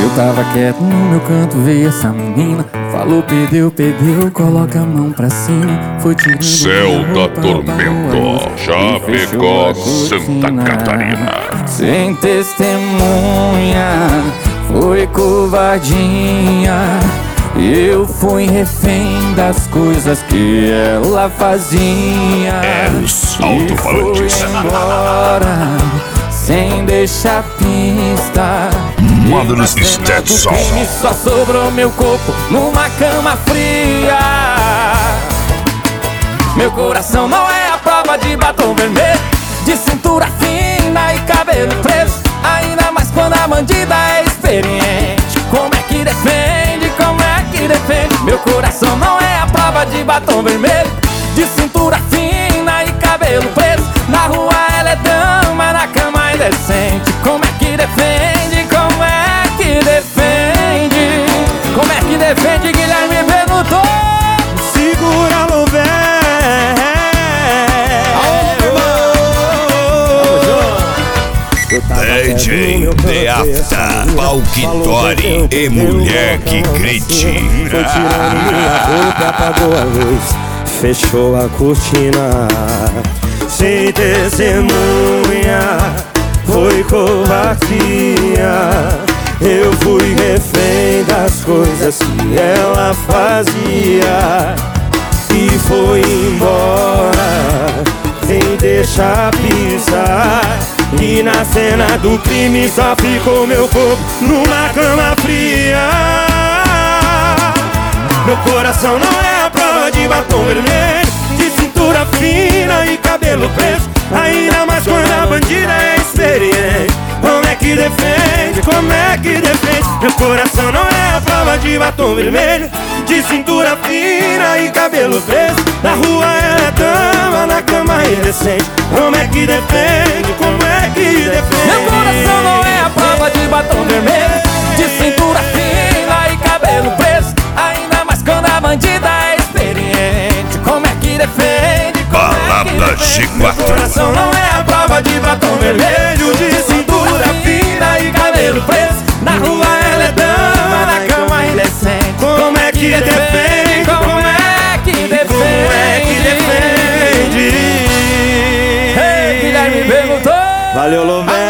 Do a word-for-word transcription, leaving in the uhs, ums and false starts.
Eu tava quieto no meu canto, veio essa menina. Falou, perdeu, perdeu, coloca a mão pra cima. Foi tirando Céu da Tormenta, Chapecó, Santa Catarina. Sem testemunha, foi covardia. Eu fui refém das coisas que ela fazia. É os alto-falantes. E foi embora sem deixar pista. Mother's Stetson. E só sobrou meu corpo numa cama fria. Meu coração não é a prova de batom vermelho, de cintura fina e cabelo preso. Ainda mais quando a bandida é experiente. Como é que defende, como é que defende? Meu coração não é a prova de batom vermelho, de cintura fina e cabelo preso. Na rua ela é dama, na cama é decente. Como é que defende, como é que defende? Como é que defende, Guilherme perguntou. Segura no véu. D J The After, Palquitori e Mulher que Critica. Foi tirando minha roupa, apagou a luz, fechou a cortina. Sem testemunha, foi covardia. Eu fui refém das coisas que ela fazia. E foi embora sem deixar pisar. E na cena do crime só ficou meu corpo numa cama fria. Meu coração não é a prova de batom vermelho, de cintura fina e cabelo preso. Ainda mais quando a bandida é experiente. Como é que defende, como é que defende? Meu coração não é a prova de batom vermelho, de cintura fina e cabelo preso. Na rua ela é dama, na cama é indecente. Como é que defende, como é que defende? Meu coração não é a prova de batom vermelho, de cintura fina e cabelo preso. Ainda mais quando a bandida é experiente. Como é que defende, como é que Balada defende? G quatro. Meu coração não é a prova de batom vermelho, de cintura fina e cabelo preso. Na rua ela é dama, na cama é indecente. Como é que defende, como é que defende? como é que defende? Ei, Guilherme perguntou. Valeu, Lové.